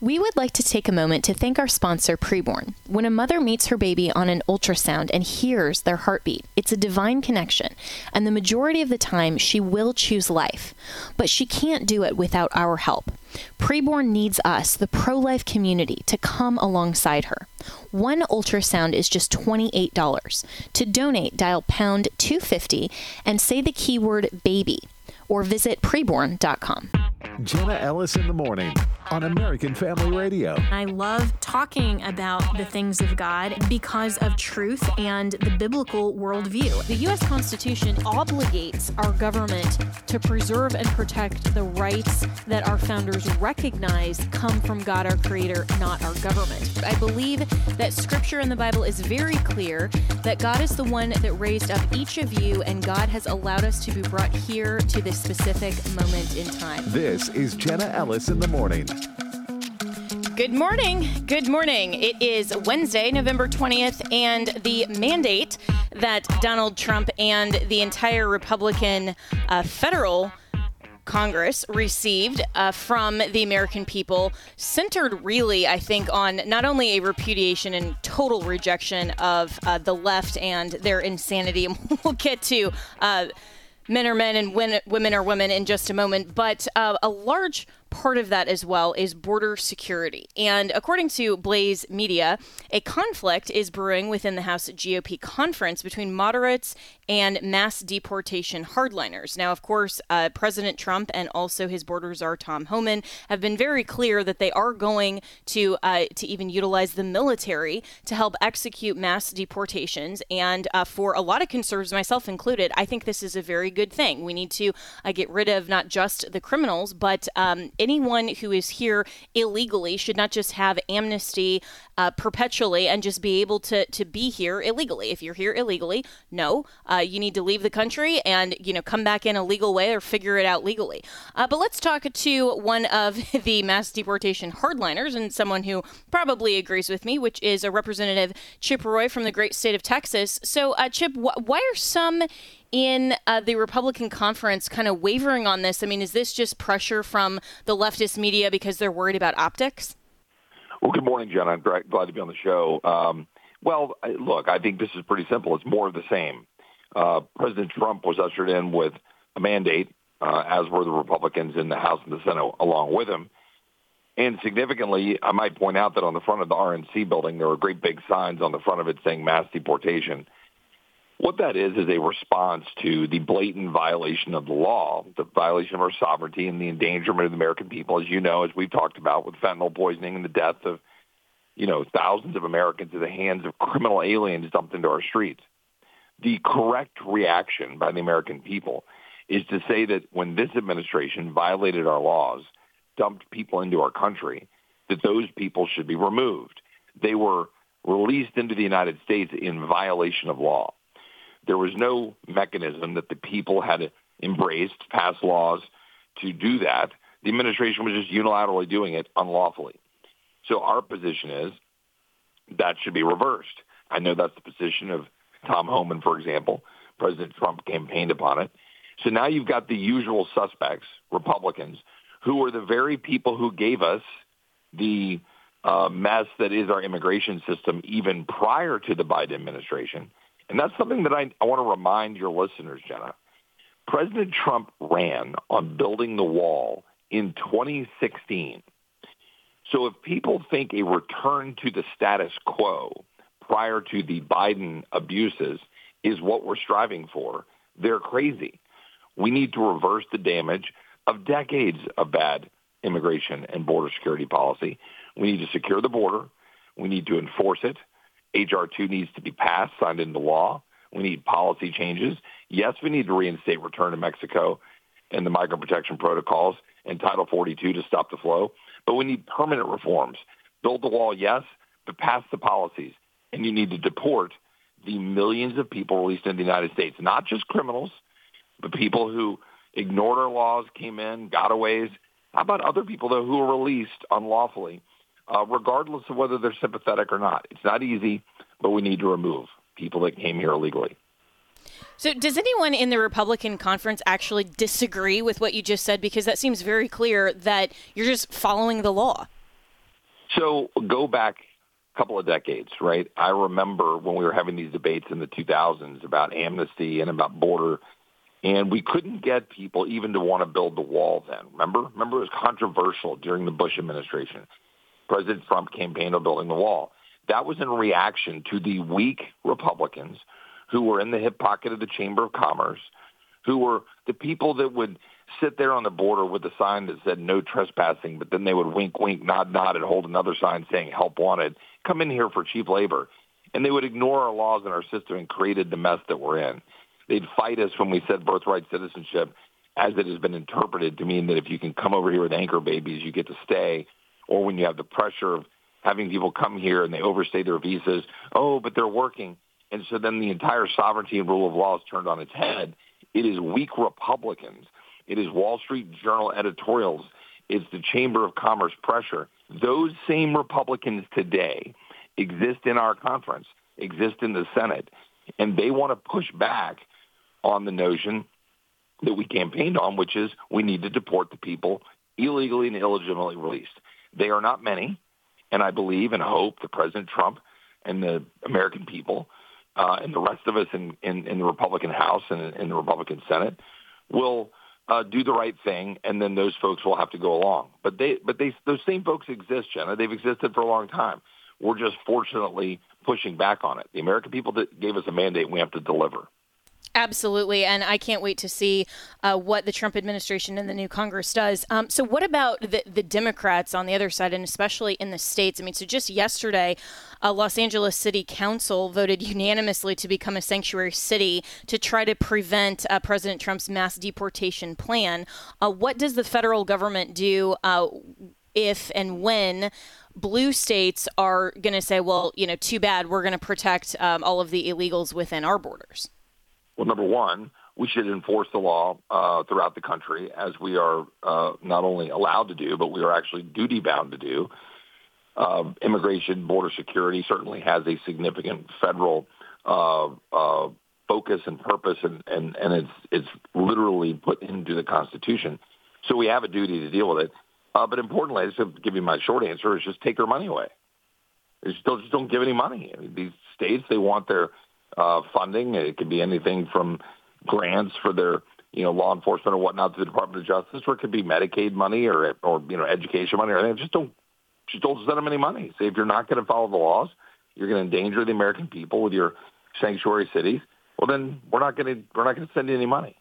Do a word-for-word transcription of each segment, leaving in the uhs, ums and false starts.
We would like to take a moment to thank our sponsor, Preborn. When a mother meets her baby on an ultrasound and hears their heartbeat, it's a divine connection, and the majority of the time she will choose life. But she can't do it without our help. Preborn needs us, the pro-life community, to come alongside her. One ultrasound is just twenty-eight dollars. To donate, dial pound two fifty and say the keyword baby, or visit preborn dot com. Jenna Ellis in the morning on American Family Radio. I love talking about the things of God because of truth and the biblical worldview. The U S Constitution obligates our government to preserve and protect the rights that our founders recognize come from God, our Creator, not our government. I believe that Scripture in the Bible is very clear that God is the one that raised up each of you, and God has allowed us to be brought here to this specific moment in time. This is Jenna Ellis in the morning. Good morning. Good morning. It is Wednesday, November twentieth, and the mandate that Donald Trump and the entire Republican uh, federal Congress received uh, from the American people centered really, I think, on not only a repudiation and total rejection of uh, the left and their insanity, and we'll get to uh, men are men and women are women in just a moment, but uh, a large part of that as well is border security. And according to Blaze Media, a conflict is brewing within the House G O P conference between moderates and mass deportation hardliners. Now, of course, uh, President Trump and also his border czar Tom Homan have been very clear that they are going to uh, to even utilize the military to help execute mass deportations. And uh, for a lot of conservatives, myself included, I think this is a very good thing. We need to uh, get rid of not just the criminals, but um, anyone who is here illegally should not just have amnesty uh, perpetually and just be able to, to be here illegally. If you're here illegally, no, uh, you need to leave the country and, you know, come back in a legal way or figure it out legally. Uh, but let's talk to one of the mass deportation hardliners and someone who probably agrees with me, which is a Representative Chip Roy from the great state of Texas. So, uh, Chip, wh- why are some in uh, the Republican conference kind of wavering on this? I mean, is this just pressure from the leftist media because they're worried about optics? Well, good morning, Jenna. I'm glad to be on the show. Um, well, look, I think this is pretty simple. It's more of the same. Uh, President Trump was ushered in with a mandate, uh, as were the Republicans in the House and the Senate along with him. And significantly, I might point out that on the front of the R N C building, there were great big signs on the front of it saying mass deportation. What that is is a response to the blatant violation of the law, the violation of our sovereignty and the endangerment of the American people, as you know, as we've talked about with fentanyl poisoning and the death of, you know, thousands of Americans at the hands of criminal aliens dumped into our streets. The correct reaction by the American people is to say that when this administration violated our laws, dumped people into our country, that those people should be removed. They were released into the United States in violation of law. There was no mechanism that the people had embraced, passed laws to do that. The administration was just unilaterally doing it unlawfully. So our position is that should be reversed. I know that's the position of Tom Homan, for example. President Trump campaigned upon it. So now you've got the usual suspects, Republicans, who are the very people who gave us the uh, mess that is our immigration system even prior to the Biden administration. And that's something that I, I want to remind your listeners, Jenna. President Trump ran on building the wall in twenty sixteen. So if people think a return to the status quo prior to the Biden abuses is what we're striving for, they're crazy. We need to reverse the damage of decades of bad immigration and border security policy. We need to secure the border. We need to enforce it. H R two needs to be passed, signed into law. We need policy changes. Yes, we need to reinstate return to Mexico and the migrant protection protocols and Title forty-two to stop the flow. But we need permanent reforms. Build the wall, yes, but pass the policies. And you need to deport the millions of people released in the United States, not just criminals, but people who ignored our laws, came in, gotaways. How about other people, though, who were released unlawfully? Uh, regardless of whether they're sympathetic or not. It's not easy, but we need to remove people that came here illegally. So does anyone in the Republican conference actually disagree with what you just said? Because that seems very clear that you're just following the law. So go back a couple of decades, right? I remember when we were having these debates in the two thousands about amnesty and about border, and we couldn't get people even to want to build the wall then. Remember? Remember it was controversial during the Bush administration. President Trump campaigned on building the wall. That was in reaction to the weak Republicans who were in the hip pocket of the Chamber of Commerce, who were the people that would sit there on the border with a sign that said no trespassing, but then they would wink, wink, nod, nod, and hold another sign saying help wanted, come in here for cheap labor. And they would ignore our laws and our system and created the mess that we're in. They'd fight us when we said birthright citizenship, as it has been interpreted to mean that if you can come over here with anchor babies, you get to stay, or when you have the pressure of having people come here and they overstay their visas, oh, but they're working. And so then the entire sovereignty and rule of law is turned on its head. It is weak Republicans. It is Wall Street Journal editorials. It's the Chamber of Commerce pressure. Those same Republicans today exist in our conference, exist in the Senate, and they want to push back on the notion that we campaigned on, which is we need to deport the people illegally and illegitimately released. They are not many, and I believe and hope that President Trump and the American people uh, and the rest of us in, in, in the Republican House and in the Republican Senate will uh, do the right thing, and then those folks will have to go along. But they, but they, those same folks exist, Jenna. They've existed for a long time. We're just fortunately pushing back on it. The American people that gave us a mandate, we have to deliver. Absolutely, and I can't wait to see uh, what the Trump administration and the new Congress does. Um, so what about the, the Democrats on the other side, and especially in the states? I mean, so just yesterday, uh, Los Angeles City Council voted unanimously to become a sanctuary city to try to prevent uh, President Trump's mass deportation plan. Uh, what does the federal government do uh, if and when blue states are going to say, well, you know, too bad, we're going to protect um, all of the illegals within our borders? Well, number one, we should enforce the law uh, throughout the country, as we are uh, not only allowed to do, but we are actually duty-bound to do. Uh, immigration, border security certainly has a significant federal uh, uh, focus and purpose, and, and, and it's it's literally put into the Constitution. So we have a duty to deal with it. Uh, but importantly, just to give you my short answer, is just take their money away. They still just don't give any money. I mean, these states, they want their Uh, funding. It could be anything from grants for their, you know, law enforcement or whatnot to the Department of Justice, or it could be Medicaid money or, or you know, education money or anything. Just don't, just don't send them any money. Say if you're not going to follow the laws, you're going to endanger the American people with your sanctuary cities. Well, then we're not going to, we're not going to send you any money.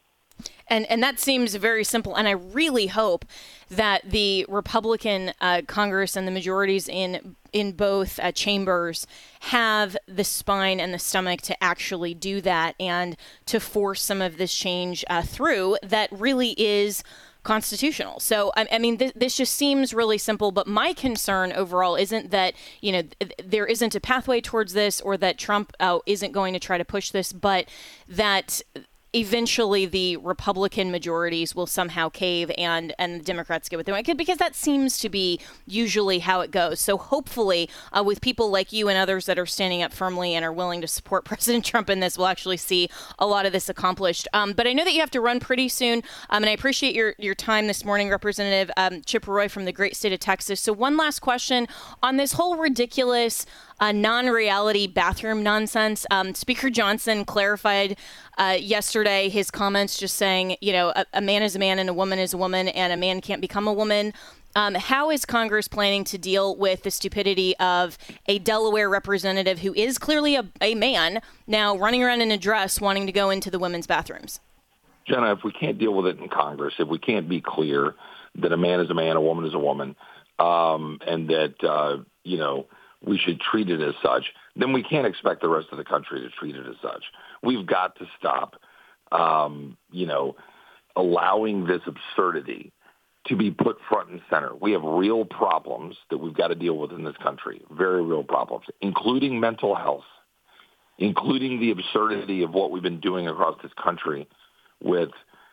And and that seems very simple. And I really hope that the Republican uh, Congress and the majorities in in both uh, chambers have the spine and the stomach to actually do that and to force some of this change uh, through that really is constitutional. So, I, I mean, th- this just seems really simple, but my concern overall isn't that, you know, th- there isn't a pathway towards this or that Trump uh, isn't going to try to push this, but that eventually the Republican majorities will somehow cave and, and the Democrats get what they want, because that seems to be usually how it goes. So hopefully uh, with people like you and others that are standing up firmly and are willing to support President Trump in this, we'll actually see a lot of this accomplished. Um, but I know that you have to run pretty soon, um, and I appreciate your, your time this morning, Representative um, Chip Roy from the great state of Texas. So one last question on this whole ridiculous uh, non-reality bathroom nonsense. Um, Speaker Johnson clarified uh, yesterday his comments just saying, you know, a, a man is a man and a woman is a woman and a man can't become a woman. Um, how is Congress planning to deal with the stupidity of a Delaware representative who is clearly a, a man now running around in a dress wanting to go into the women's bathrooms? Jenna, if we can't deal with it in Congress, if we can't be clear that a man is a man, a woman is a woman, um, and that, uh, you know, we should treat it as such, then we can't expect the rest of the country to treat it as such. We've got to stop, um, you know, allowing this absurdity to be put front and center. We have real problems that we've got to deal with in this country, very real problems, including mental health, including the absurdity of what we've been doing across this country with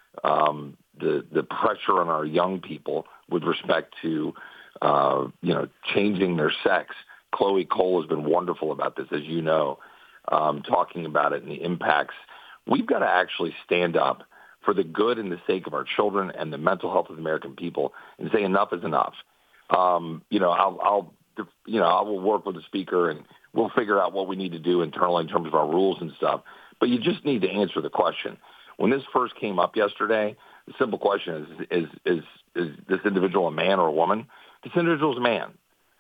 um, the the pressure on our young people with respect to, uh, you know, changing their sex. Chloe Cole has been wonderful about this, as you know, um, talking about it and the impacts. We've got to actually stand up for the good and the sake of our children and the mental health of the American people and say enough is enough. um, you know, I'll, I'll, you know, I will work with the speaker and we'll figure out what we need to do internally in terms of our rules and stuff. But you just need to answer the question. When this first came up yesterday, the simple question is, is, is, is this individual a man or a woman? This individual is a man.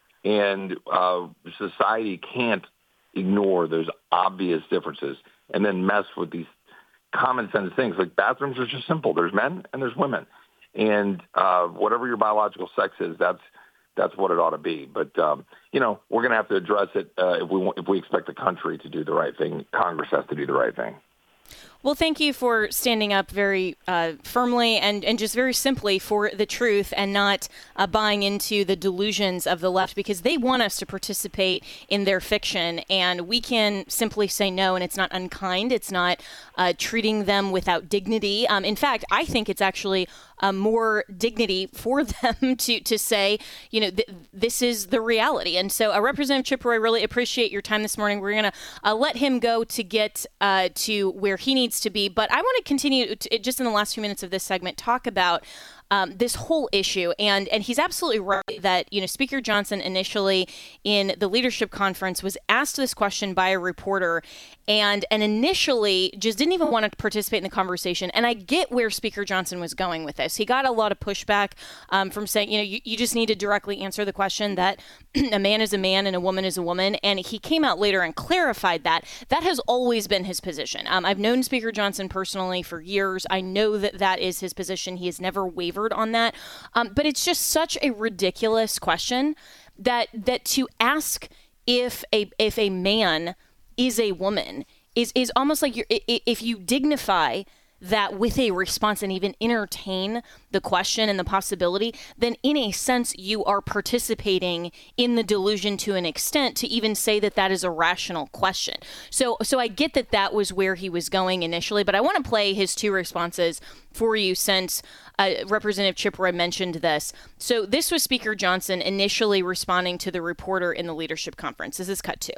And uh, society can't ignore those obvious differences and then mess with these common sense things. Like bathrooms are just simple. There's men and there's women. And uh, whatever your biological sex is, that's that's what it ought to be. But, um, you know, we're going to have to address it uh, if we want, if we expect the country to do the right thing. Congress has to do the right thing. Well, thank you for standing up very uh, firmly and, and just very simply for the truth and not uh, buying into the delusions of the left, because they want us to participate in their fiction, and we can simply say no, and it's not unkind. It's not uh, treating them without dignity. Um, in fact, I think it's actually uh, more dignity for them to, to say, you know, th- this is the reality. And so, uh, Representative Chip Roy, really appreciate your time this morning. We're going to uh, let him go to get uh, to where he needs to be. But I want to continue to, just in the last few minutes of this segment, talk about Um, this whole issue. And and he's absolutely right that, you know, Speaker Johnson initially in the leadership conference was asked this question by a reporter and and initially just didn't even want to participate in the conversation. And I get where Speaker Johnson was going with this. He got a lot of pushback um, from saying, you know, you, you just need to directly answer the question that a man is a man and a woman is a woman. And he came out later and clarified that. That has always been his position. Um, I've known Speaker Johnson personally for years. I know that that is his position. He has never wavered on that. Um, but it's just such a ridiculous question that that to ask if a if a man is a woman is is almost like you're, if you dignify that with a response and even entertain the question and the possibility, then in a sense you are participating in the delusion to an extent to even say that that is a rational question. So so I get that that was where he was going initially, but I want to play his two responses for you since uh, Representative Chip Roy mentioned this. So this was Speaker Johnson initially responding to the reporter in the leadership conference. This is cut two.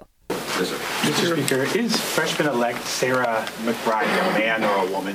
Mister Speaker, is freshman-elect Sarah McBride a man or a woman?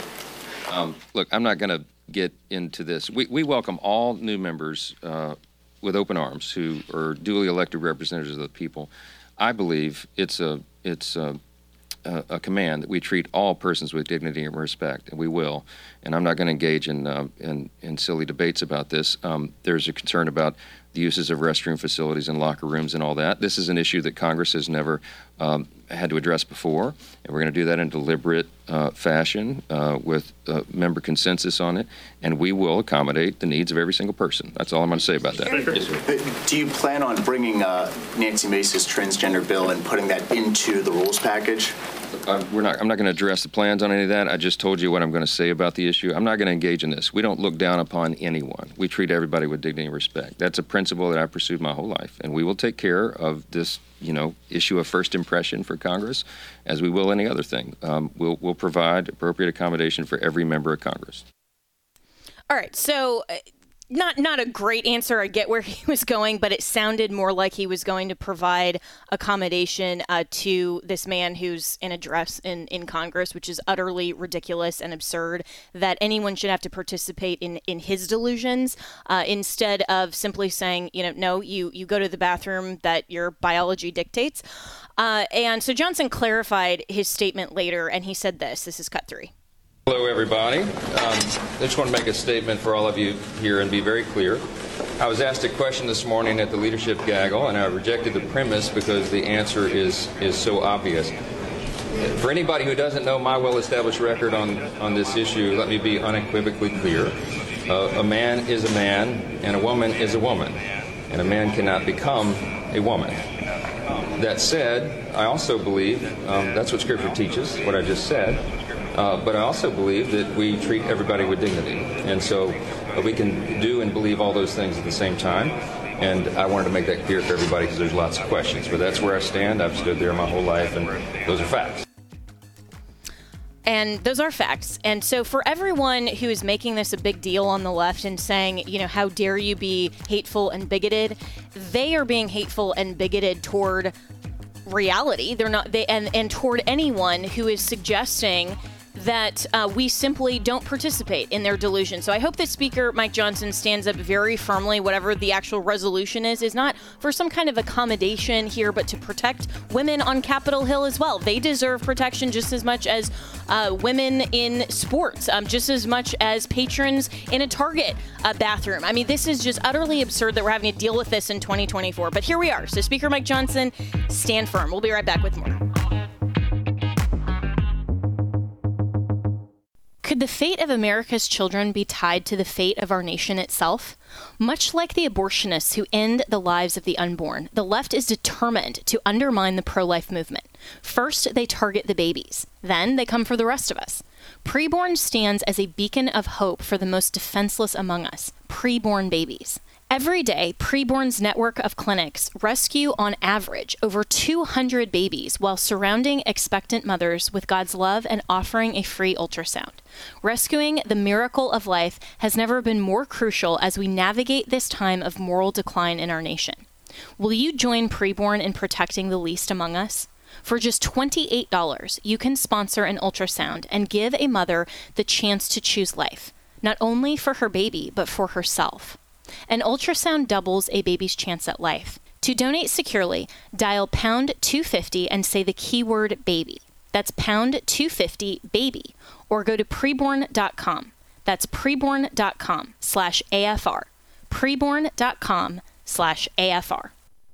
Um, look, I'm not going to get into this. We, we welcome all new members uh, with open arms who are duly elected representatives of the people. I believe it's a it's a, a, a command that we treat all persons with dignity and respect, and we will. And I'm not going to engage in, uh, in in silly debates about this. Um, there's a concern about the uses of restroom facilities and locker rooms and all that. This is an issue that Congress has never um, had to address before, and we're going to do that in deliberate uh, fashion uh, with uh, member consensus on it, and we will accommodate the needs of every single person. That's all I'm going to say about that. Yes, do you plan on bringing uh, Nancy Mace's transgender bill and putting that into the rules package? Uh, we're not, I'm not going to address the plans on any of that. I just told you what I'm going to say about the issue. I'm not going to engage in this. We don't look down upon anyone. We treat everybody with dignity and respect. That's a principle that I've pursued my whole life, and we will take care of this, you know, issue of first impression for Congress, as we will any other thing. Um, we'll, we'll provide appropriate accommodation for every member of Congress. All right, so uh, not not a great answer. I get where he was going, but it sounded more like he was going to provide accommodation uh, to this man who's in a dress in, in Congress, which is utterly ridiculous and absurd, that anyone should have to participate in, in his delusions uh, instead of simply saying, you know, no, you, you go to the bathroom that your biology dictates. Uh, and so Johnson clarified his statement later, and he said this. This is cut three. Hello, everybody. Um, I just want to make a statement for all of you here and be very clear. I was asked a question this morning at the leadership gaggle, and I rejected the premise because the answer is is so obvious. For anybody who doesn't know my well-established record on, on this issue, let me be unequivocally clear. Uh, a man is a man, and a woman is a woman, and a man cannot become a woman. That said, I also believe, um, that's what Scripture teaches, what I just said, Uh, but I also believe that we treat everybody with dignity. And so uh, we can do and believe all those things at the same time. And I wanted to make that clear for everybody because there's lots of questions. But that's where I stand. I've stood there my whole life, and those are facts. And those are facts. And so for everyone who is making this a big deal on the left and saying, you know, how dare you be hateful and bigoted, they are being hateful and bigoted toward reality. They're not, they and, and toward anyone who is suggesting that uh, we simply don't participate in their delusion. So I hope that Speaker Mike Johnson stands up very firmly, whatever the actual resolution is, is not for some kind of accommodation here, but to protect women on Capitol Hill as well. They deserve protection just as much as uh, women in sports, um, just as much as patrons in a Target uh, bathroom. I mean, this is just utterly absurd that we're having to deal with this in twenty twenty-four. But here we are. So Speaker Mike Johnson, stand firm. We'll be right back with more. Could the fate of America's children be tied to the fate of our nation itself? Much like the abortionists who end the lives of the unborn, the left is determined to undermine the pro-life movement. First, they target the babies. Then they come for the rest of us. Preborn stands as a beacon of hope for the most defenseless among us, preborn babies. Every day, Preborn's network of clinics rescue, on average, over two hundred babies while surrounding expectant mothers with God's love and offering a free ultrasound. Rescuing the miracle of life has never been more crucial as we navigate this time of moral decline in our nation. Will you join Preborn in protecting the least among us? For just twenty-eight dollars, you can sponsor an ultrasound and give a mother the chance to choose life, not only for her baby, but for herself. An ultrasound doubles a baby's chance at life. To donate securely, dial pound two fifty and say the keyword baby. That's pound two fifty baby, or go to preborn dot com. That's preborn dot com slash A F R. preborn dot com slash A F R.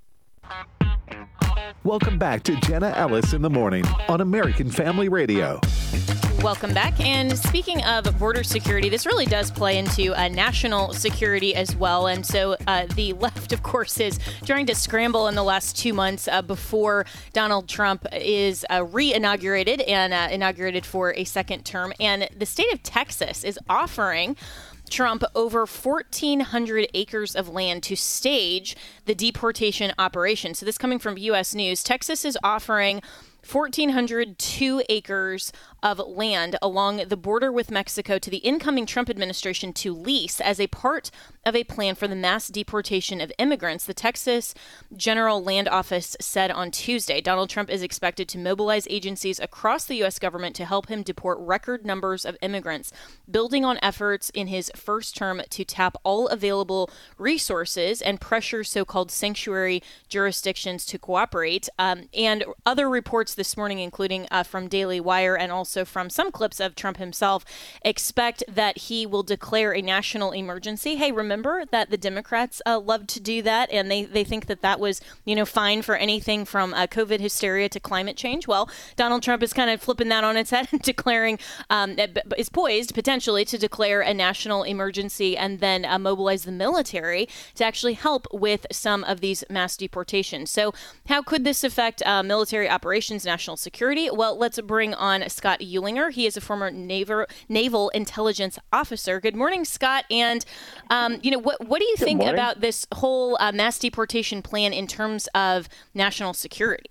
Welcome back to Jenna Ellis in the Morning on American Family Radio. Welcome back. And speaking of border security, this really does play into uh, national security as well. And so uh, the left, of course, is trying to scramble in the last two months uh, before Donald Trump is uh, re-inaugurated and uh, inaugurated for a second term. And the state of Texas is offering Trump over fourteen hundred acres of land to stage the deportation operation. So this coming from U S News. Texas is offering one thousand four hundred two acres of land along the border with Mexico to the incoming Trump administration to lease as a part of a plan for the mass deportation of immigrants. The Texas General Land Office said on Tuesday Donald Trump is expected to mobilize agencies across the U S government to help him deport record numbers of immigrants, building on efforts in his first term to tap all available resources and pressure so-called sanctuary jurisdictions to cooperate. Um, and other reports this morning, including uh, from Daily Wire and also from some clips of Trump himself, expect that he will declare a national emergency. Hey, remember that the Democrats uh, love to do that, and they, they think that that was, you know, fine for anything from uh, COVID hysteria to climate change. Well, Donald Trump is kind of flipping that on its head and declaring, um, is poised potentially to declare a national emergency and then uh, mobilize the military to actually help with some of these mass deportations. So how could this affect uh, military operations, national security? Well, let's bring on Scott Eulinger. He is a former naval naval intelligence officer. Good morning, Scott. And um, you know, what what do you Good think morning. about this whole uh, mass deportation plan in terms of national security?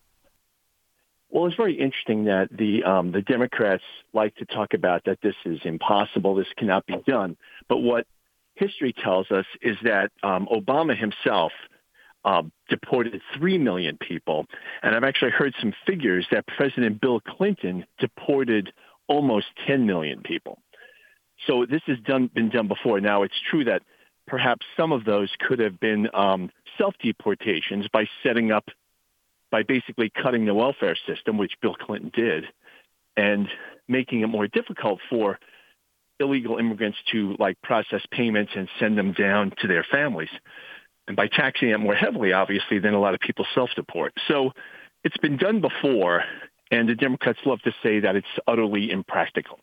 Well, it's very interesting that the um, the Democrats like to talk about that this is impossible, this cannot be done. But what history tells us is that um, Obama himself Uh, deported three million people. And I've actually heard some figures that President Bill Clinton deported almost ten million people. So this has done, been done before. Now, it's true that perhaps some of those could have been um, self-deportations by setting up, by basically cutting the welfare system, which Bill Clinton did, and making it more difficult for illegal immigrants to, like, process payments and send them down to their families. And by taxing it more heavily, obviously, then a lot of people self-deport. So it's been done before, and the Democrats love to say that it's utterly impractical.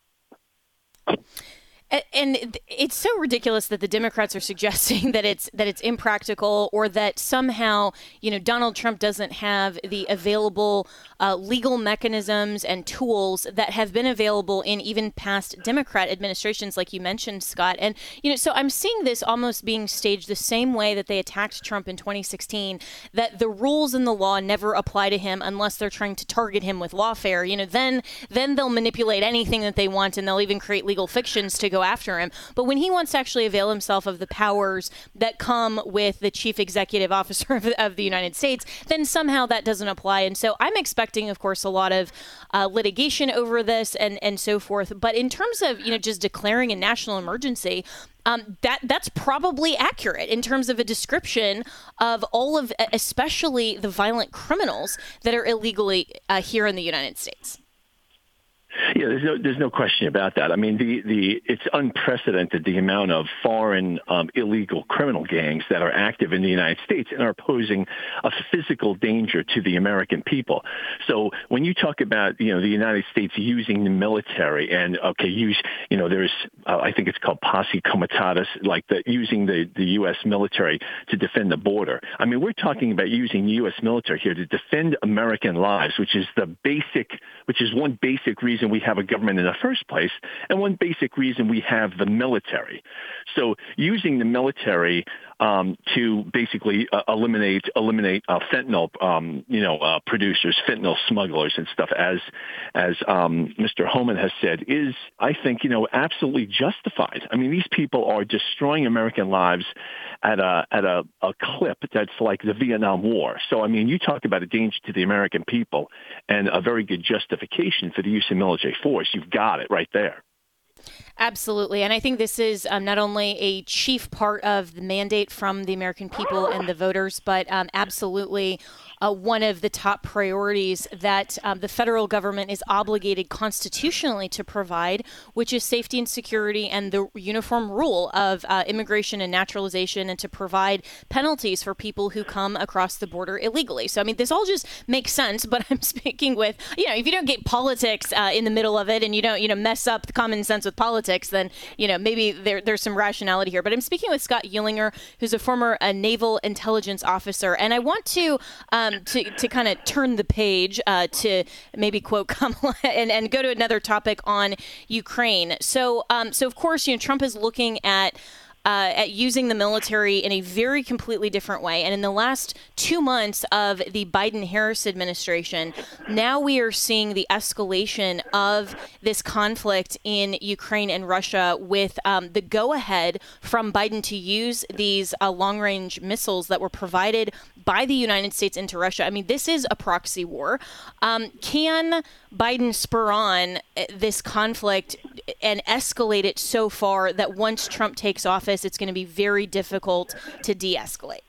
And it's so ridiculous that the Democrats are suggesting that it's that it's impractical, or that somehow, you know, Donald Trump doesn't have the available uh, legal mechanisms and tools that have been available in even past Democrat administrations, like you mentioned, Scott. And, you know, so I'm seeing this almost being staged the same way that they attacked Trump in twenty sixteen, that the rules and the law never apply to him unless they're trying to target him with lawfare. You know, then then they'll manipulate anything that they want, and they'll even create legal fictions to go go after him. But when he wants to actually avail himself of the powers that come with the chief executive officer of, of the United States, then somehow that doesn't apply. And so I'm expecting, of course, a lot of uh, litigation over this and, and so forth. But in terms of, you know, just declaring a national emergency, Um, that that's probably accurate in terms of a description of all of, especially the violent criminals that are illegally uh, here in the United States. Yeah, there's no there's no question about that. I mean, the, the it's unprecedented the amount of foreign um, illegal criminal gangs that are active in the United States and are posing a physical danger to the American people. So when you talk about, you know, the United States using the military and okay, use you know there's uh, I think it's called posse comitatus, like the using the the U S military to defend the border. I mean, we're talking about using the U S military here to defend American lives, which is the basic, which is one basic reason we have a government in the first place, and one basic reason we have the military. So using the military um, to basically uh, eliminate eliminate uh, fentanyl, um, you know, uh, producers, fentanyl smugglers, and stuff, as as um, Mister Homan has said, is I think you know absolutely justified. I mean, these people are destroying American lives at a at a, a clip that's like the Vietnam War. So I mean, you talk about a danger to the American people and a very good justification for the use of military force. You've got it right there. Absolutely. And I think this is um, not only a chief part of the mandate from the American people and the voters, but um, absolutely uh, one of the top priorities that um, the federal government is obligated constitutionally to provide, which is safety and security and the uniform rule of uh, immigration and naturalization, and to provide penalties for people who come across the border illegally. So, I mean, this all just makes sense, but I'm speaking with, you know, if you don't get politics uh, in the middle of it and you don't, you know, mess up the common sense with politics, then, you know, maybe there, there's some rationality here. But I'm speaking with Scott Uehlinger, who's a former uh, naval intelligence officer. And I want to um, to, to kind of turn the page uh, to maybe quote Kamala and, and go to another topic on Ukraine. So, um, so of course, you know, Trump is looking at Uh, at using the military in a very completely different way. And in the last two months of the Biden-Harris administration, now we are seeing the escalation of this conflict in Ukraine and Russia with um, the go-ahead from Biden to use these uh, long-range missiles that were provided by the United States into Russia. I mean, this is a proxy war. Um, can Biden spur on this conflict and escalate it so far that once Trump takes office, it's going to be very difficult to de-escalate?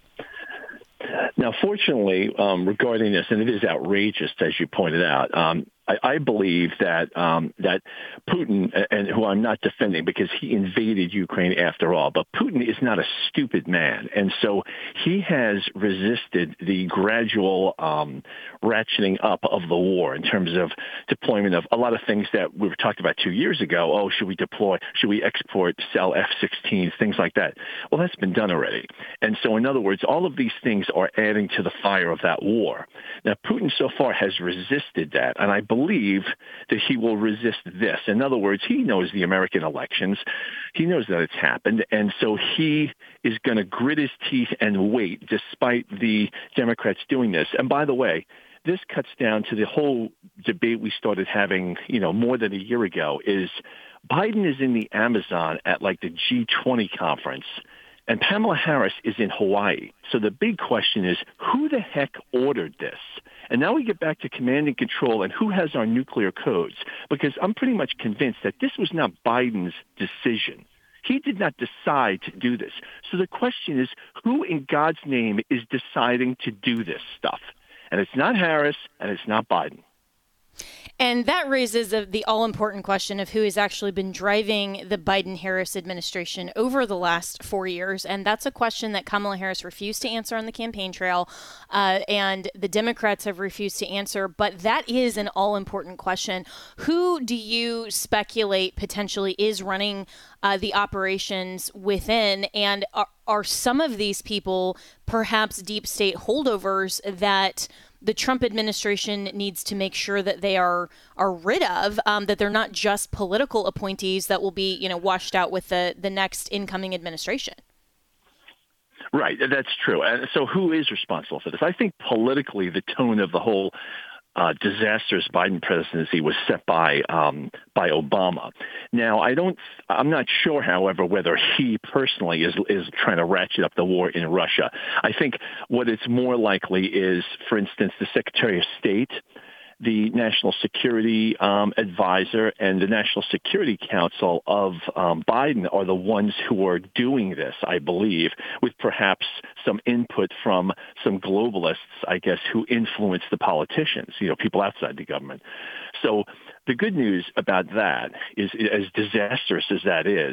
Now, fortunately, um, regarding this, and it is outrageous, as you pointed out, um, I, I believe that um, that Putin, and who I'm not defending because he invaded Ukraine after all, but Putin is not a stupid man. And so he has resisted the gradual um, ratcheting up of the war in terms of deployment of a lot of things that we were talking about two years ago. Oh, should we deploy, should we export, sell F sixteens, things like that? Well, that's been done already. And so, in other words, all of these things are adding to the fire of that war. Now, Putin so far has resisted that, and I believe that he will resist this. In other words, he knows the American elections. He knows that it's happened, and so he is going to grit his teeth and wait, despite the Democrats doing this. And by the way, this cuts down to the whole debate we started having, you know, more than a year ago, is Biden is in the Amazon at like the G twenty conference, and Kamala Harris is in Hawaii. So the big question is, who the heck ordered this? And now we get back to command and control and who has our nuclear codes, because I'm pretty much convinced that this was not Biden's decision. He did not decide to do this. So the question is, who in God's name is deciding to do this stuff? And it's not Harris, and it's not Biden. And that raises the all-important question of who has actually been driving the Biden-Harris administration over the last four years. And that's a question that Kamala Harris refused to answer on the campaign trail, uh, and the Democrats have refused to answer. But that is an all-important question. Who do you speculate potentially is running uh, the operations within? And are, are some of these people perhaps deep state holdovers that the Trump administration needs to make sure that they are are rid of, um, that they're not just political appointees that will be, you know, washed out with the, the next incoming administration? Right, that's true. And so who is responsible for this? I think politically the tone of the whole uh, disastrous Biden presidency was set by um, by Obama. Now, I don't. I'm not sure, however, whether he personally is is trying to ratchet up the war in Russia. I think what it's more likely is, for instance, the Secretary of State, the National Security um, Advisor, and the National Security Council of um, Biden are the ones who are doing this, I believe, with perhaps some input from some globalists, I guess, who influence the politicians, you know, people outside the government. So the good news about that is, as disastrous as that is,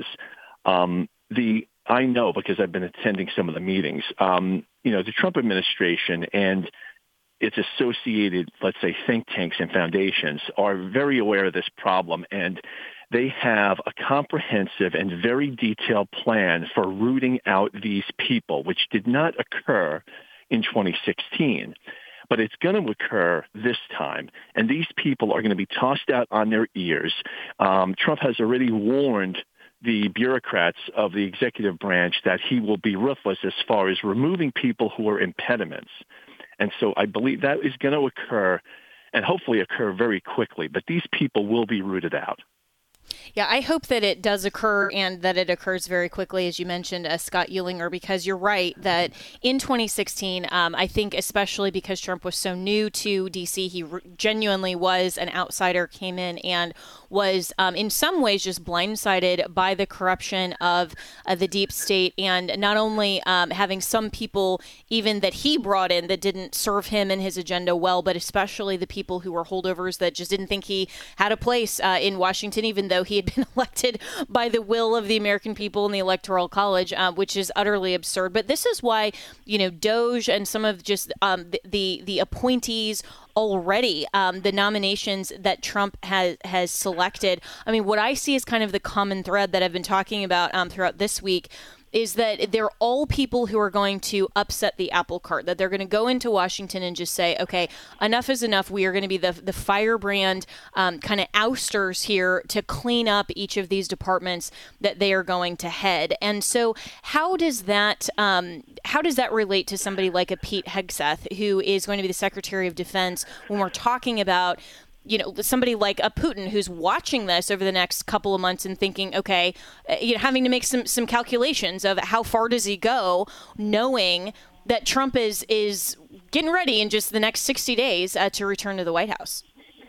um, the I know because I've been attending some of the meetings, um, you know, the Trump administration and its associated, let's say, think tanks and foundations are very aware of this problem, and they have a comprehensive and very detailed plan for rooting out these people, which did not occur in twenty sixteen. But it's going to occur this time, and these people are going to be tossed out on their ears. Um, Trump has already warned the bureaucrats of the executive branch that he will be ruthless as far as removing people who are impediments. And so I believe that is going to occur and hopefully occur very quickly. But these people will be rooted out. Yeah, I hope that it does occur and that it occurs very quickly, as you mentioned, uh, Scott Uhlinger, because you're right that in twenty sixteen, um, I think especially because Trump was so new to D C, he re- genuinely was an outsider, came in and was um, in some ways just blindsided by the corruption of uh, the deep state, and not only um, having some people even that he brought in that didn't serve him and his agenda well, but especially the people who were holdovers that just didn't think he had a place uh, in Washington, even though he had been elected by the will of the American people in the Electoral College, uh, which is utterly absurd. But this is why, you know, Doge and some of just um, the, the the appointees already, um, the nominations that Trump has has selected. I mean, what I see is kind of the common thread that I've been talking about um, throughout this week is that they're all people who are going to upset the apple cart, that they're going to go into Washington and just say, okay, enough is enough. We are going to be the, the firebrand um, kind of ousters here to clean up each of these departments that they are going to head. And so how does that um, how does that relate to somebody like a Pete Hegseth, who is going to be the Secretary of Defense, when we're talking about, you know, somebody like a Putin who's watching this over the next couple of months and thinking, okay, you know, having to make some some calculations of how far does he go, knowing that Trump is is getting ready in just the next sixty days uh, to return to the White House?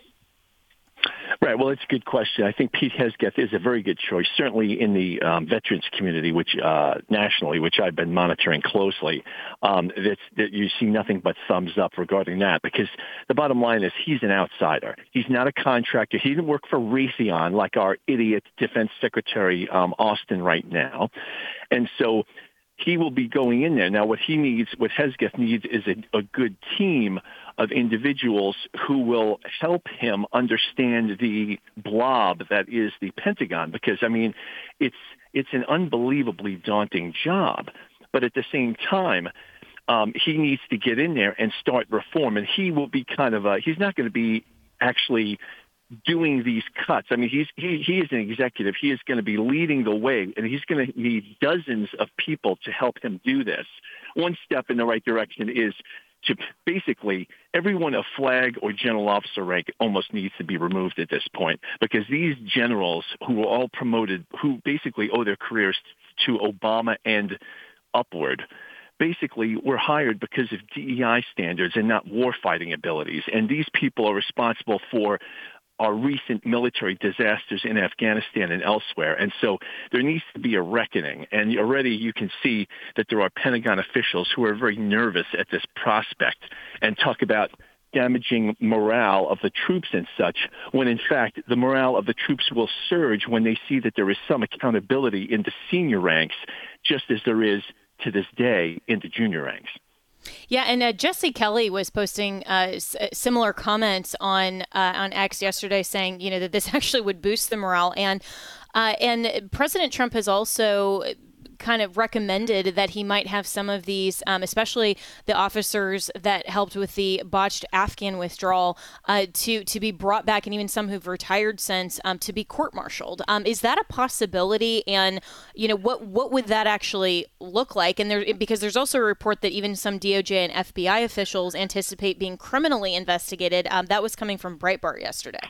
Right. Well, it's a good question. I think Pete Hegseth is a very good choice, certainly in the um, veterans community, which uh, nationally, which I've been monitoring closely. Um, that's, that you see nothing but thumbs up regarding that, because the bottom line is he's an outsider. He's not a contractor. He didn't work for Raytheon like our idiot Defense Secretary um, Austin right now. And so he will be going in there. Now, what he needs, what Hegseth needs is a, a good team of individuals who will help him understand the blob that is the Pentagon, because, I mean, it's it's an unbelievably daunting job. But at the same time, um, he needs to get in there and start reform. And he will be kind of a, he's not going to be actually doing these cuts. I mean, he's he, he is an executive. He is going to be leading the way, and he's going to need dozens of people to help him do this. One step in the right direction is to basically everyone of flag or general officer rank almost needs to be removed at this point, because these generals who were all promoted, who basically owe their careers to Obama and upward, basically were hired because of D E I standards and not warfighting abilities. And these people are responsible for our recent military disasters in Afghanistan and elsewhere. And so there needs to be a reckoning. And already you can see that there are Pentagon officials who are very nervous at this prospect and talk about damaging morale of the troops and such, when in fact the morale of the troops will surge when they see that there is some accountability in the senior ranks, just as there is to this day in the junior ranks. Yeah, and uh, Jesse Kelly was posting uh, s- similar comments on uh, on X yesterday, saying, you know, that this actually would boost the morale, and uh, and President Trump has also kind of recommended that he might have some of these, um, especially the officers that helped with the botched Afghan withdrawal, uh, to to be brought back, and even some who've retired since, um, to be court-martialed. Um, is that a possibility? And you know, what what would that actually look like? And there, because there's also a report that even some D O J and F B I officials anticipate being criminally investigated. Um, that was coming from Breitbart yesterday.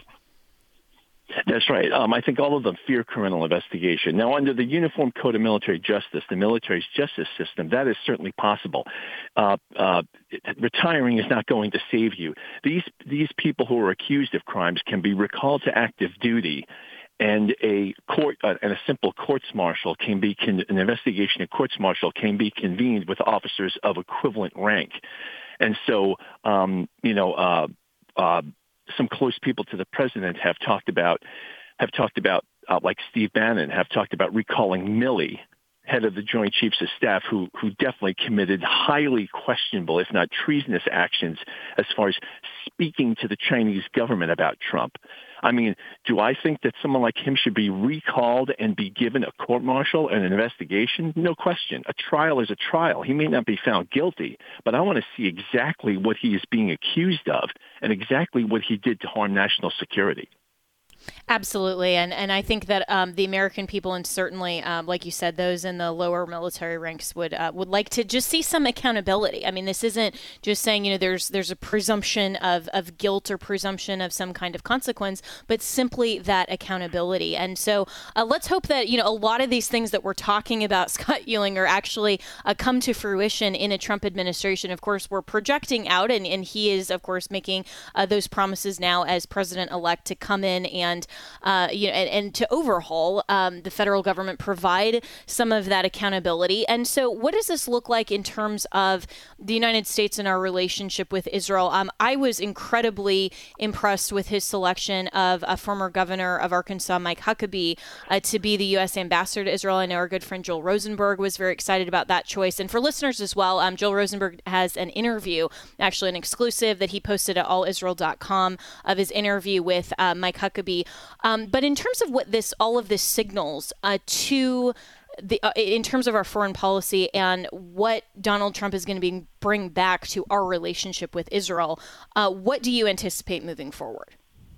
That's right. Um, I think all of them fear criminal investigation. Now, under the Uniform Code of Military Justice, the military's justice system, that is certainly possible. Uh, uh, retiring is not going to save you. These these people who are accused of crimes can be recalled to active duty, and a court uh, and a simple courts-martial can be con- an investigation of courts-martial can be convened with officers of equivalent rank, and so um, you know. Uh, uh, Some close people to the president have talked about, have talked about, uh, like Steve Bannon, have talked about recalling Milley, head of the Joint Chiefs of Staff, who who definitely committed highly questionable, if not treasonous, actions as far as speaking to the Chinese government about Trump. I mean, do I think that someone like him should be recalled and be given a court-martial and an investigation? No question. A trial is a trial. He may not be found guilty, but I want to see exactly what he is being accused of and exactly what he did to harm national security. Absolutely. And and I think that um, the American people, and certainly, um, like you said, those in the lower military ranks would uh, would like to just see some accountability. I mean, this isn't just saying, you know, there's there's a presumption of, of guilt or presumption of some kind of consequence, but simply that accountability. And so uh, let's hope that, you know, a lot of these things that we're talking about, Scott Uehlinger, actually uh, come to fruition in a Trump administration. Of course, we're projecting out, and, and he is, of course, making uh, those promises now as president-elect to come in and Uh, you know, and, and to overhaul um, the federal government, provide some of that accountability. And so what does this look like in terms of the United States and our relationship with Israel? Um, I was incredibly impressed with his selection of a former governor of Arkansas, Mike Huckabee, uh, to be the U S ambassador to Israel. I know our good friend Joel Rosenberg was very excited about that choice. And for listeners as well, um, Joel Rosenberg has an interview, actually an exclusive that he posted at all israel dot com of his interview with uh, Mike Huckabee. Um, but in terms of what this, all of this signals uh, to the, uh, in terms of our foreign policy and what Donald Trump is going to be bring back to our relationship with Israel, uh, what do you anticipate moving forward?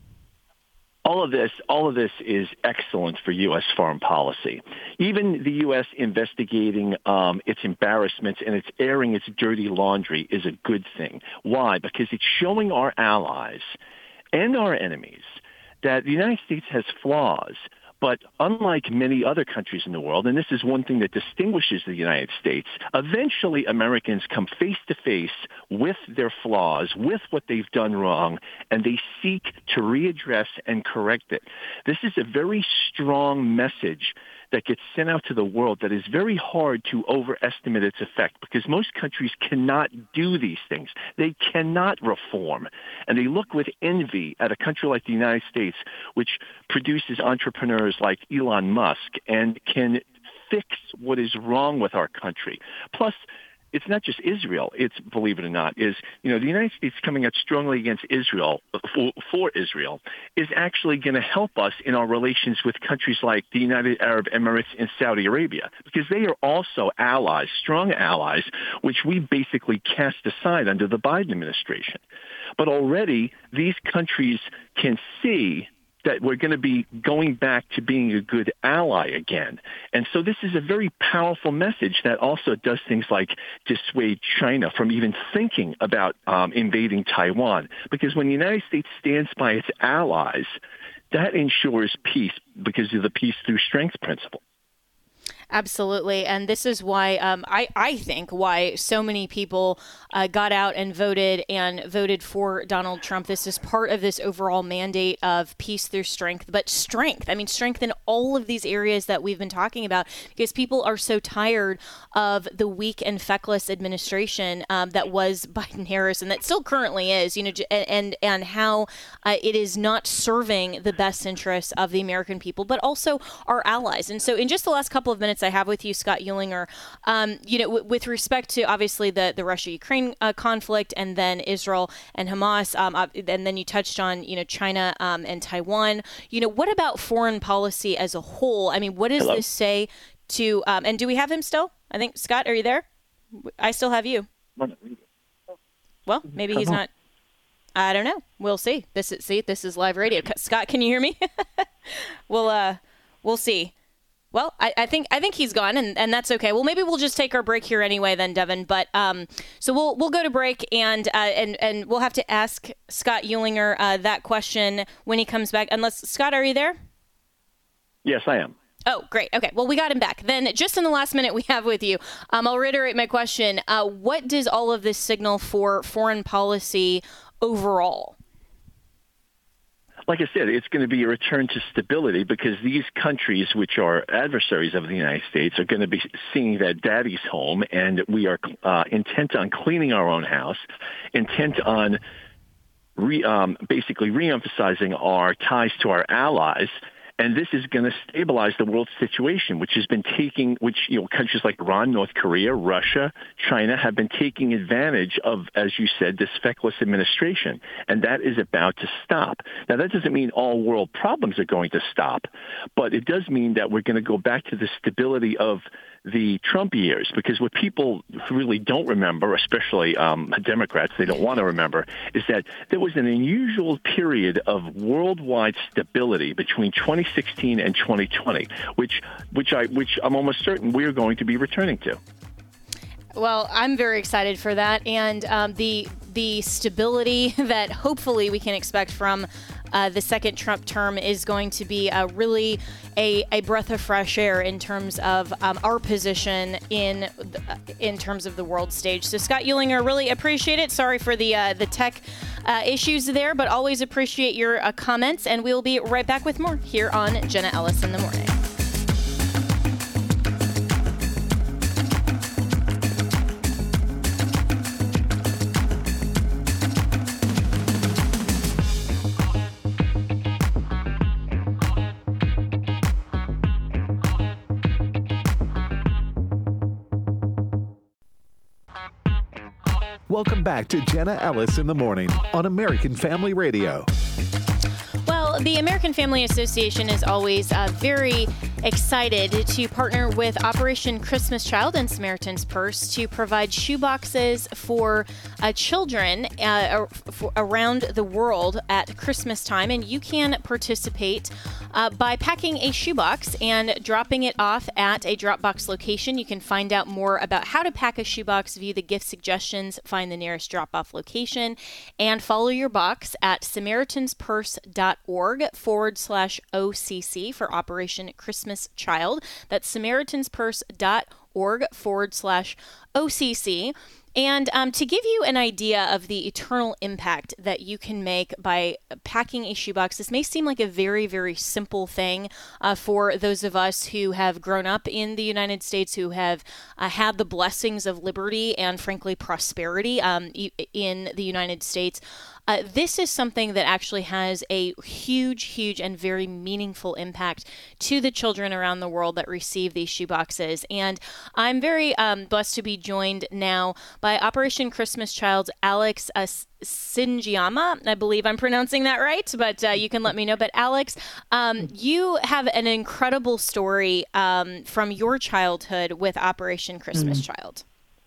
All of this, all of this is excellent for U S foreign policy. Even the U S investigating um, its embarrassments and it's airing its dirty laundry is a good thing. Why? Because it's showing our allies and our enemies that the United States has flaws, but unlike many other countries in the world, and this is one thing that distinguishes the United States, eventually Americans come face to face with their flaws, with what they've done wrong, and they seek to readdress and correct it. This is a very strong message that gets sent out to the world that is very hard to overestimate its effect, because most countries cannot do these things. They cannot reform. And they look with envy at a country like the United States, which produces entrepreneurs like Elon Musk and can fix what is wrong with our country. Plus, it's not just Israel. It's, believe it or not, is, you know, the United States coming out strongly against Israel, for, for Israel, is actually going to help us in our relations with countries like the United Arab Emirates and Saudi Arabia, because they are also allies, strong allies, which we basically cast aside under the Biden administration. But already these countries can see that we're going to be going back to being a good ally again. And so this is a very powerful message that also does things like dissuade China from even thinking about um, invading Taiwan. Because when the United States stands by its allies, that ensures peace because of the peace through strength principle. Absolutely. And this is why um, I, I think why so many people uh, got out and voted and voted for Donald Trump. This is part of this overall mandate of peace through strength, but strength. I mean, strength in all of these areas that we've been talking about, because people are so tired of the weak and feckless administration um, that was Biden-Harris and that still currently is, you know, and, and how uh, it is not serving the best interests of the American people, but also our allies. And so in just the last couple of minutes I have with you, Scott Uehlinger, um, you know, w- with respect to obviously the, the Russia-Ukraine uh, conflict and then Israel and Hamas, um, uh, and then you touched on, you know, China um, and Taiwan, you know, what about foreign policy as a whole? I mean, what does Hello? this say to, um, and do we have him still? I think, Scott, are you there? I still have you. Well, maybe he's not. I don't know. We'll see. This is, see, this is live radio. Scott, can you hear me? we'll, uh, we'll see. Well, I, I think I think he's gone, and, and that's okay. Well, maybe we'll just take our break here anyway, then, Devin. But um, so we'll we'll go to break, and uh, and and we'll have to ask Scott Uhlinger uh, that question when he comes back. Unless, Scott, are you there? Yes, I am. Oh, great. Okay. Well, we got him back. Then, just in the last minute we have with you, um, I'll reiterate my question. Uh, what does all of this signal for foreign policy overall? Like I said, it's going to be a return to stability because these countries, which are adversaries of the United States, are going to be seeing that daddy's home, and we are uh, intent on cleaning our own house, intent on re, um, basically reemphasizing our ties to our allies. And this is going to stabilize the world situation, which has been taking, which, you know, countries like Iran, North Korea, Russia, China have been taking advantage of, as you said, this feckless administration. And that is about to stop. Now, that doesn't mean all world problems are going to stop, but it does mean that we're going to go back to the stability of the Trump years, because what people really don't remember, especially um, Democrats, they don't want to remember, is that there was an unusual period of worldwide stability between twenty sixteen and twenty twenty, which which I which I'm almost certain we're going to be returning to. Well, I'm very excited for that, and um, the the stability that hopefully we can expect from uh, the second Trump term is going to be uh, really a, a breath of fresh air in terms of um, our position in in terms of the world stage. So, Scott Uhlinger, really appreciate it. Sorry for the uh, the tech uh, issues there, but always appreciate your uh, comments, and we'll be right back with more here on Jenna Ellis in the Morning. Welcome back to Jenna Ellis in the Morning on American Family Radio. Well, the American Family Association is always uh, very excited to partner with Operation Christmas Child and Samaritan's Purse to provide shoe boxes for uh, children uh, for around the world at Christmas time. And you can participate uh, by packing a shoebox and dropping it off at a Dropbox location. You can find out more about how to pack a shoebox, view the gift suggestions, find the nearest drop-off location, and follow your box at SamaritansPurse.org forward slash OCC for Operation Christmas Child. That's SamaritansPurse.org forward slash OCC. And um, to give you an idea of the eternal impact that you can make by packing a shoebox, this may seem like a very, very simple thing uh, for those of us who have grown up in the United States, who have uh, had the blessings of liberty and, frankly, prosperity um, in the United States. Uh, this is something that actually has a huge, huge and very meaningful impact to the children around the world that receive these shoeboxes. And I'm very um, blessed to be joined now by Operation Christmas Child's Alex uh, Singiama. I believe I'm pronouncing that right, but uh, you can let me know. But Alex, um, you have an incredible story um, from your childhood with Operation Christmas mm-hmm. Child.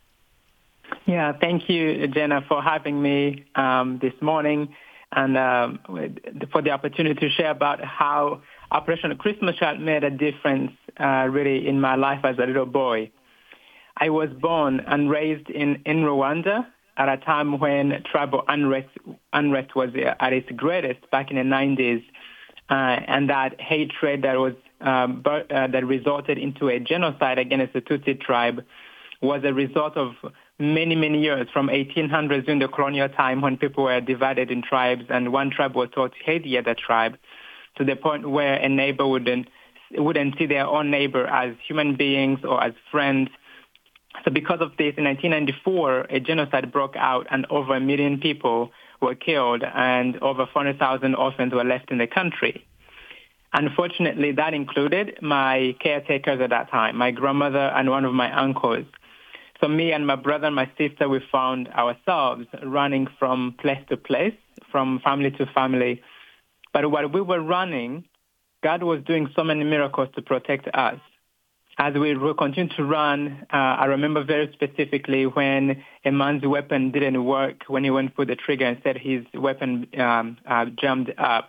Yeah, thank you, Jenna, for having me um, this morning and um, for the opportunity to share about how Operation Christmas Child made a difference uh, really in my life as a little boy. I was born and raised in, in Rwanda at a time when tribal unrest, unrest was at its greatest back in the nineties, uh, and that hatred that was um, but, uh, that resulted into a genocide against the Tutsi tribe was a result of many, many years, from eighteen hundreds during the colonial time when people were divided in tribes and one tribe was taught to hate the other tribe, to the point where a neighbor wouldn't, wouldn't see their own neighbor as human beings or as friends. So because of this, in nineteen ninety-four, a genocide broke out and over a million people were killed and over four hundred thousand orphans were left in the country. Unfortunately, that included my caretakers at that time, my grandmother and one of my uncles. So me and my brother and my sister, we found ourselves running from place to place, from family to family. But while we were running, God was doing so many miracles to protect us. as we continued to run, uh, I remember very specifically when a man's weapon didn't work, when he went to pull the trigger, instead his weapon um, uh, jammed up.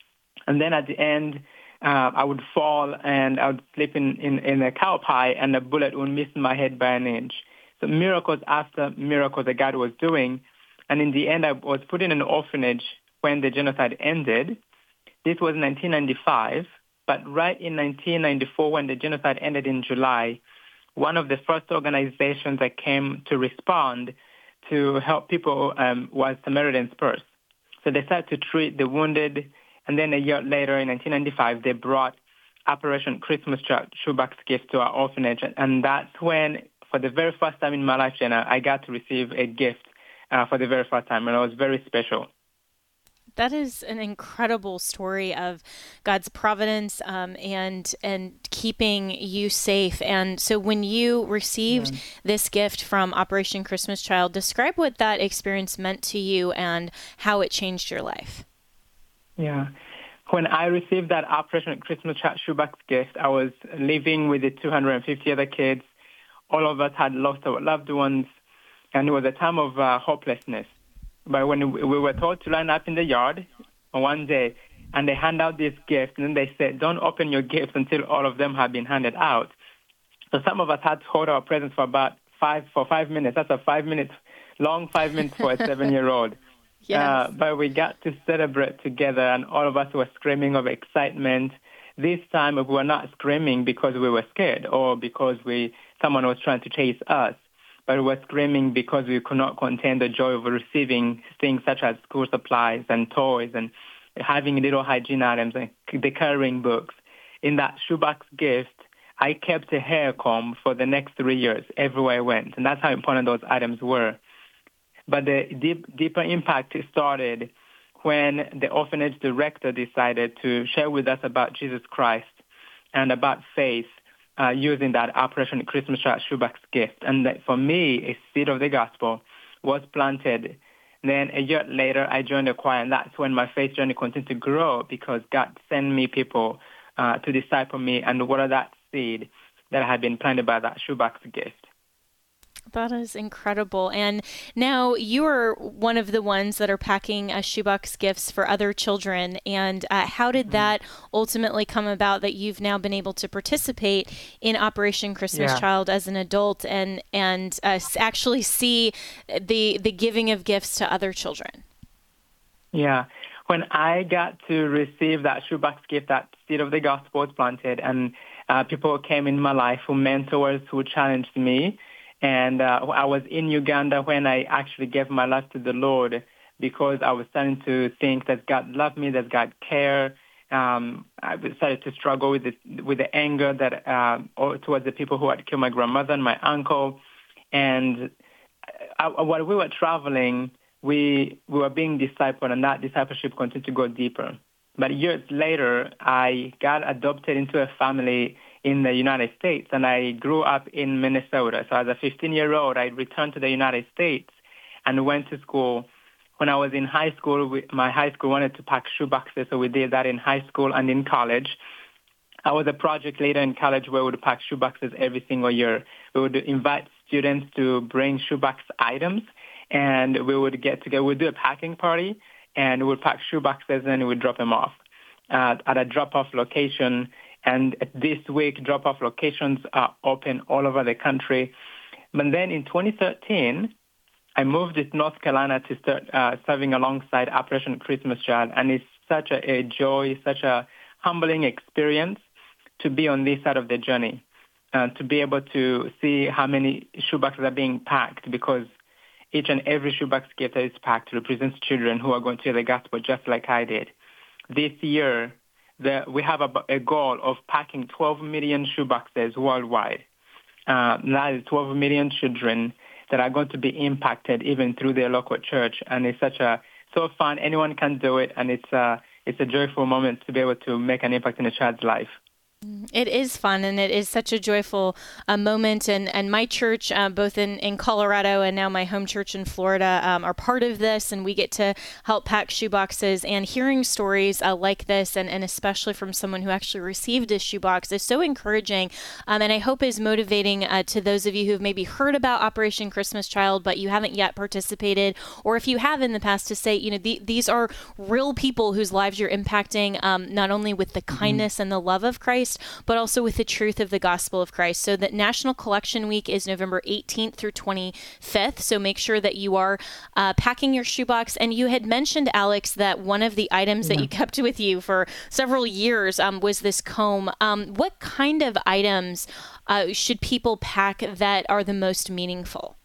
And then at the end, uh, I would fall and I would slip in, in, in a cow pie and a bullet would miss my head by an inch. So miracles after miracles that God was doing. And in the end, I was put in an orphanage when the genocide ended. This was nineteen ninety-five. But right in nineteen ninety-four, when the genocide ended in July, one of the first organizations that came to respond to help people um, was Samaritan's Purse. So they started to treat the wounded, and then a year later, in nineteen ninety-five, they brought Operation Christmas Child Shoebox Gift to our orphanage, and that's when, for the very first time in my life, Jenna, I got to receive a gift uh, for the very first time, and it was very special. That is an incredible story of God's providence um, and and keeping you safe. And so when you received yeah. this gift from Operation Christmas Child, describe what that experience meant to you and how it changed your life. Yeah. When I received that Operation Christmas Child shoebox gift, I was living with the two hundred fifty other kids. All of us had lost our loved ones, and it was a time of uh, hopelessness. But when we were told to line up in the yard one day, and they hand out this gift, and then they said, don't open your gifts until all of them have been handed out. So some of us had to hold our presents for about five, for five minutes. That's a five minutes, long five minutes for a seven-year-old. Yes. Uh, but we got to celebrate together, and all of us were screaming of excitement. This time we were not screaming because we were scared or because we someone was trying to chase us. But we were screaming because we could not contain the joy of receiving things such as school supplies and toys and having little hygiene items and the coloring books. In that shoebox gift, I kept a hair comb for the next three years everywhere I went, and that's how important those items were. But the deep, deeper impact started when the orphanage director decided to share with us about Jesus Christ and about faith, Uh, using that Operation Christmas Child shoebox gift. And that for me, a seed of the gospel was planted. Then a year later, I joined the choir, and that's when my faith journey continued to grow because God sent me people uh, to disciple me and water that seed that had been planted by that shoebox gift. That is incredible. And now you are one of the ones that are packing uh, shoebox gifts for other children. And uh, how did that ultimately come about that you've now been able to participate in Operation Christmas yeah. Child as an adult and and uh, actually see the the giving of gifts to other children? Yeah. When I got to receive that shoebox gift, that seed of the gospel was planted, and uh, people came in my life who mentors, who challenged me. And uh, I was in Uganda when I actually gave my life to the Lord because I was starting to think that God loved me, that God cared. Um, I started to struggle with the, with the anger that uh, towards the people who had killed my grandmother and my uncle. And I, while we were traveling, we, we were being discipled, and that discipleship continued to go deeper. But years later, I got adopted into a family in the United States, and I grew up in Minnesota. So as a fifteen-year-old, I returned to the United States and went to school. When I was in high school, we, my high school wanted to pack shoeboxes, so we did that in high school and in college. I was a project leader in college where we would pack shoeboxes every single year. We would invite students to bring shoebox items, and we would get together. We'd do a packing party, and we would pack shoeboxes, and we would drop them off uh, at a drop-off location. And this week, drop-off locations are open all over the country. But then in twenty thirteen, I moved to North Carolina to start uh, serving alongside Operation Christmas Child. And it's such a, a joy, such a humbling experience to be on this side of the journey, uh, to be able to see how many shoeboxes are being packed, because each and every shoebox gift that is packed represents children who are going to hear the gospel just like I did. This year, The, we have a, a goal of packing twelve million shoeboxes worldwide. Uh, that is twelve million children that are going to be impacted even through their local church. And it's such a so fun. Anyone can do it, and it's a, it's a joyful moment to be able to make an impact in a child's life. It is fun, and it is such a joyful uh, moment. And, and my church, uh, both in, in Colorado and now my home church in Florida, um, are part of this, and we get to help pack shoeboxes. And hearing stories uh, like this, and, and especially from someone who actually received a shoebox, is so encouraging, um, and I hope is motivating uh, to those of you who have maybe heard about Operation Christmas Child, but you haven't yet participated, or if you have in the past, to say, you know, the, these are real people whose lives you're impacting, um, not only with the kindness mm-hmm. and the love of Christ, but also with the truth of the gospel of Christ. So that National Collection Week is November eighteenth through twenty-fifth. So make sure that you are uh, packing your shoebox. And you had mentioned, Alex, that one of the items yeah. that you kept with you for several years um, was this comb. Um, what kind of items uh, should people pack that are the most meaningful?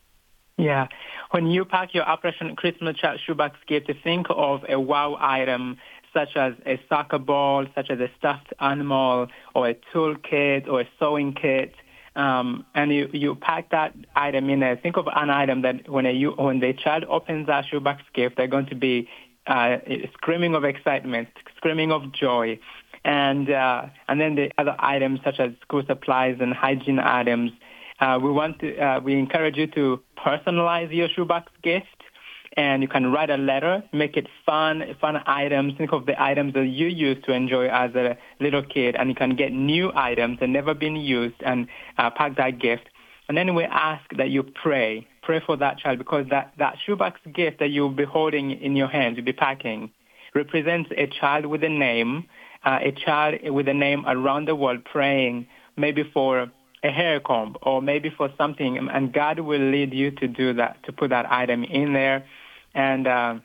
Yeah. When you pack your Operation Christmas Child shoebox gift, think of a wow item, such as a soccer ball, such as a stuffed animal, or a toolkit, or a sewing kit, um, and you, you pack that item in there. Think of an item that when a you, when the child opens that shoebox gift, they're going to be uh, screaming of excitement, screaming of joy, and uh, and then the other items such as school supplies and hygiene items. Uh, we want to uh, we encourage you to personalize your shoebox gift. And you can write a letter, make it fun, fun items. Think of the items that you used to enjoy as a little kid, and you can get new items that never been used and uh, pack that gift. And then we ask that you pray, pray for that child, because that, that shoebox gift that you'll be holding in your hands, you'll be packing, represents a child with a name, uh, a child with a name around the world praying, maybe for a hair comb or maybe for something, and God will lead you to do that, to put that item in there. And uh,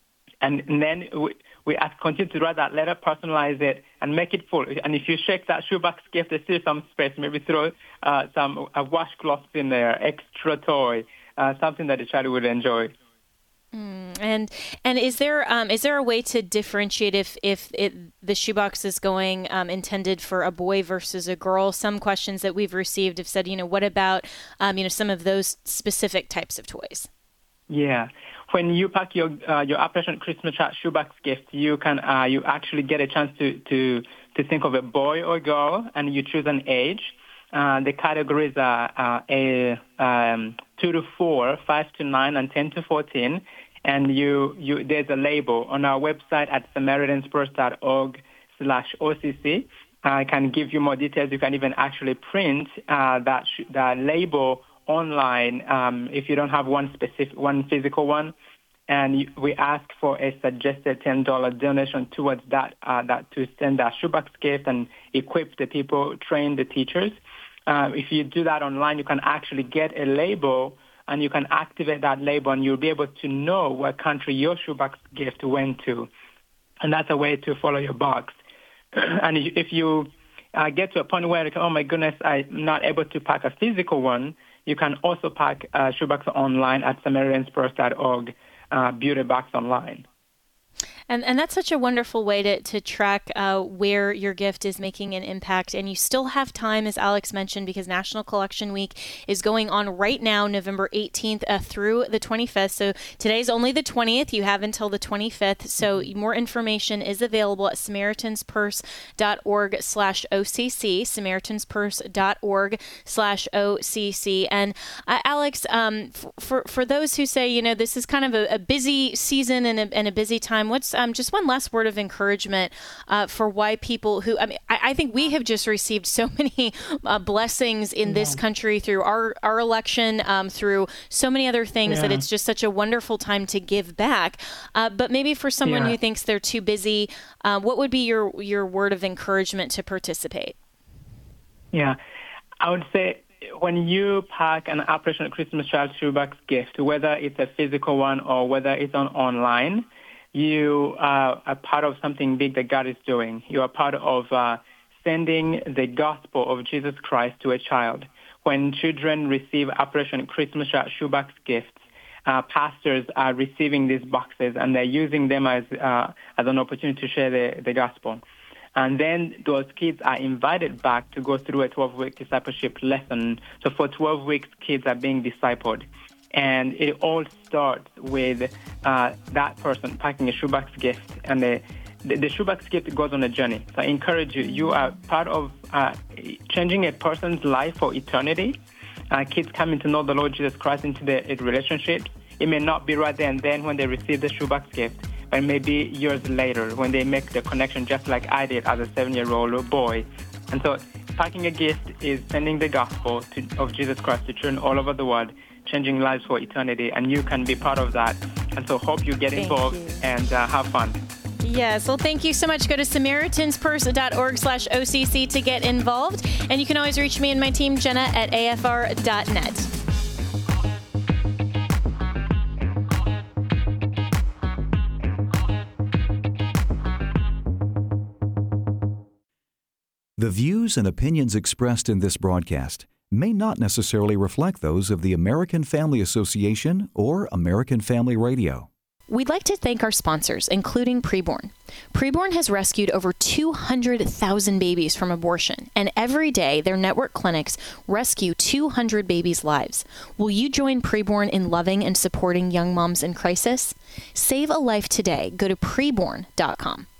and then we, we ask, continue to write that letter, personalize it, and make it full. And if you shake that shoebox gift, there's still some space. Maybe throw uh, some uh, washcloths in there, extra toy, uh, something that the child would enjoy. Mm, and and is there um, is there a way to differentiate if if it, the shoebox is going um, intended for a boy versus a girl? Some questions that we've received have said, you know, what about um, you know some of those specific types of toys? Yeah. When you pack your uh, your Operation Christmas Child shoebox gift, you can uh, you actually get a chance to, to, to think of a boy or girl, and you choose an age. Uh, the categories are uh, a um, two to four, five to nine, and ten to fourteen. And you, you there's a label on our website at samaritanspurs.org slash OCC. I can give you more details. You can even actually print uh, that sh- that label online um, if you don't have one specific, one physical one, and you, we ask for a suggested ten dollars donation towards that, uh, that to send that shoebox gift and equip the people, train the teachers. Uh, if you do that online, you can actually get a label, and you can activate that label, and you'll be able to know what country your shoebox gift went to, and that's a way to follow your box. And if you uh, get to a point where, oh my goodness, I'm not able to pack a physical one, you can also pack uh, shoebox online at samaritanspurs dot org, uh, beauty box online. And and that's such a wonderful way to, to track uh, where your gift is making an impact. And you still have time, as Alex mentioned, because National Collection Week is going on right now, November eighteenth uh, through the twenty-fifth. So today's only the twentieth. You have until the twenty-fifth. So more information is available at samaritanspurs.org slash OCC, samaritanspurs.org slash OCC. And uh, Alex, um, f- for, for those who say, you know, this is kind of a, a busy season and a, and a busy time, what's um, just one last word of encouragement uh, for why people who, I mean, I, I think we have just received so many uh, blessings in yeah. this country through our, our election, um, through so many other things yeah. that it's just such a wonderful time to give back. Uh, but maybe for someone yeah. who thinks they're too busy, uh, what would be your, your word of encouragement to participate? Yeah, I would say when you pack an Operation Christmas Child shoebox gift, whether it's a physical one or whether it's on online, you are a part of something big that God is doing. You are part of uh, sending the gospel of Jesus Christ to a child. When children receive Operation Christmas Child shoebox gifts, uh, pastors are receiving these boxes, and they're using them as uh, as an opportunity to share the, the gospel. And then those kids are invited back to go through a twelve-week discipleship lesson. So for twelve weeks, kids are being discipled. And it all starts with uh, that person packing a shoebox gift, and the the, the shoebox gift goes on a journey. So I encourage you. You are part of uh, changing a person's life for eternity. Uh, kids coming to know the Lord Jesus Christ into their relationships. It may not be right there and then when they receive the shoebox gift, but maybe years later when they make the connection, just like I did as a seven-year-old boy. And so packing a gift is sending the gospel to, of Jesus Christ to children all over the world, changing lives for eternity, and you can be part of that. And so hope you get Thank involved you. and uh, have fun. Yes, well, thank you so much. Go to SamaritansPurse.org slash OCC to get involved. And you can always reach me and my team, Jenna, at A F R dot net. The views and opinions expressed in this broadcast may not necessarily reflect those of the American Family Association or American Family Radio. We'd like to thank our sponsors, including Preborn. Preborn has rescued over two hundred thousand babies from abortion, and every day their network clinics rescue two hundred babies' lives. Will you join Preborn in loving and supporting young moms in crisis? Save a life today. Go to preborn dot com.